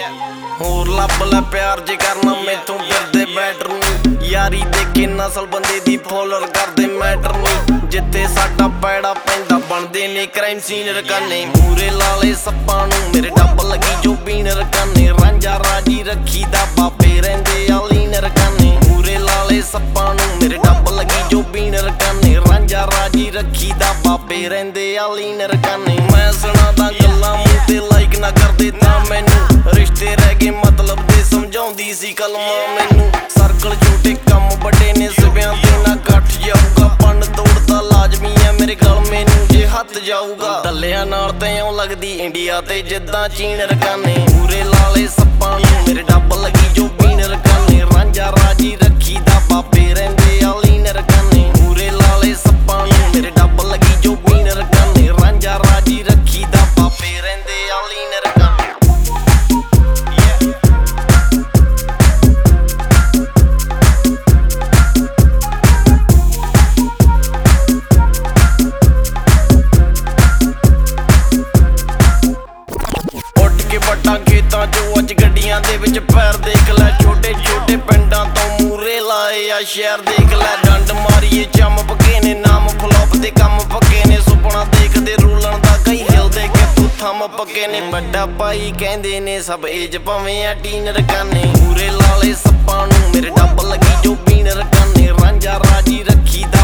ਹੋਰ ਲੱਭ ਲੈ ਪਿਆਰ ਜੇ ਕਰਨਾ ਮੈਥੋਂ ਫਿਰਦੇ ਬੈਟਰ ਨੂੰ ਯਾਰੀ ਦੇ ਕੇ ਨਸਲ ਬੰਦੇ ਦੀ ਫੋਲਰ ਕਰਦੇ ਮੈਟਰ ਨੂੰ ਜਿੱਥੇ ਸਾਡਾ ਪੈੜਾ ਪੈਂਦਾ ਬਣਦੇ ਨੇ ਕ੍ਰਾਈਮ ਸੀਨ ਰਕਾਨੇ ਮੂਰੇ ਲਾਲੇ ਸੱਪਾਂ ਨੂੰ ਮੇਰੇ ਡੱਬ ਲੱਗੀ ਜੋ ਪੀਣ ਰਕਾਨੇ ਰਾਂਝਾ ਰਾਜੀ ਰੱਖੀ ਦਾ ਬਾਬੇ ਰਹਿੰਦੇ ਆ ਲੀਨ ਰਕਾਨੇ ਮੂਰੇ ਲਾਲੇ ਸੱਪਾਂ ਨੂੰ ਮੇਰੇ ਡੱਬ ਲੱਗੀ ਜੋ ਪੀਣ ਰਕਾਨੇ ਰਾਂਝਾ ਰਾਜੀ ਰੱਖੀ ਦਾ ਬਾਬੇ ਰਹਿੰਦੇ ਆ ਲੀਨ ਰਕਾਨੇ ਮੈਂ ਸੁਣਾਦਾ ਗੱਲਾਂ ਮੂੰਹ ਤੇ ਲਾਈਕ ਨਾ ਕਰਦੇ ਤਾਂ ਮੈਨੂੰ ਰਿਸ਼ਤੇ ਰਹਿ ਗਏ ਮਤਲਬ ਦੇ ਸਮਝਾਉਂਦੀ ਸੀ ਕਲਮਾਂ ਮੈਨੂੰ ਸਰਕਲ ਛੋਟੇ ਕੰਮ ਵੱਡੇ ਨੇ ਸਿਵਿਆਂ ਤੇ ਨਾ ਗੱਠ ਜਾਊਗਾ ਪੰਨ ਤੋੜਦਾ ਲਾਜ਼ਮੀ ਆ ਮੇਰੇ ਗਲ ਮੈਨੂੰ ਜੇ ਹੱਥ ਜਾਊਗਾ ਦੱਲਿਆਂ ਨਾਲ ਤੇ ਇਉਂ ਲੱਗਦੀ ਇੰਡੀਆ ਤੇ ਜਿੱਦਾਂ ਚੀਨ ਰਕਾਨੇ ਪੂਰੇ ਲਾਲੇ ਸੱਪਾਂ ਨੂੰ ਮੇਰੇ ਡੱਬ ਲੱਗੀ ਜੋ ਪੀਣ ਰਕਾਨੇ ਰਾਂਝਾ ਰਾਜੀ ਰੱਖੀ ਦਾ ਬਾਬੇ ਰਹਿੰਦੇ ਆ ਲੀਨ ਰਕਾਨੇ ਪੂਰੇ ਲਾਲੇ ਸੱਪਾਂ ਨੂੰ ਮੇਰੇ ਡੱਬ ਲੱਗੀ ਜੋ ਪੀਣ ਰਕਾਨੇ ਰਾਂਝਾ ਰਾਜੀ ਰੱਖੀ ਦਾ ਬਾਬੇ ਰਹਿੰਦੇ ਆ ਲੀਨ ਰਕਾਨੇ ਖੇਤਾਂ ਚੋਂ ਅੱਜ ਗੱਡੀਆਂ ਦੇ ਵਿੱਚ ਪੈਰ ਦੇਖ ਲੈ ਛੋਟੇ ਛੋਟੇ ਪਿੰਡਾਂ ਤੋਂ ਮੂਰੇ ਲਾਏ ਆ ਸ਼ਹਿਰ ਦੇਖ ਲੈ ਡੰਡ ਮਾਰੀਏ ਚੰਮ ਪੱਕੇ ਨੇ ਨਾਮ ਫਲੋਪ ਦੇ ਕੰਮ ਪੱਕੇ ਨੇ ਸੁਪਨਾ ਦੇਖਦੇ ਰੋਲਣ ਦਾ ਕਈ ਹਿਲਦੇ ਕਿ ਤੂੰ ਥੰਮ ਪੱਕੇ ਨੇ ਵੱਡਾ ਭਾਈ ਕਹਿੰਦੇ ਨੇ ਸਭ ਏਜ ਭਾਵੇਂ ਆ ਟੀਨ ਰਕਾਨੇ ਮੂਰੇ ਲਾਲੇ ਸੱਪਾਂ ਨੂੰ ਮੇਰੇ ਡੱਬ ਲੱਗੀ ਜੋ ਪੀਣ ਰਕਾਨੇ ਰਾਂਝਾ ਰਾਜੀ ਰੱਖੀ ਦਾ